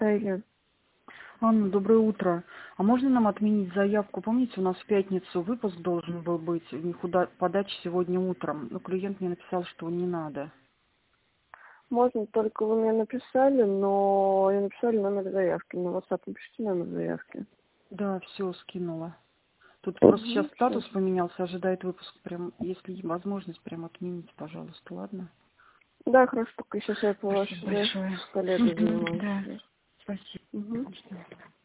Да, Елена. Анна, доброе утро. А можно нам отменить заявку? Помните, у нас в пятницу выпуск должен был быть, у них подача сегодня утром. Но клиент мне написал, что не надо. Можно, только вы мне написали, но я написали номер заявки. На WhatsApp напишите номер заявки. Да, все, скинула. Тут просто сейчас Всё. статус поменялся, ожидает выпуск. Прям, если есть возможность, прям отменить, пожалуйста, ладно? Да, хорошо, только сейчас я по Спасибо вашей большое. с коллегой Да, занимаюсь. спасибо. Угу.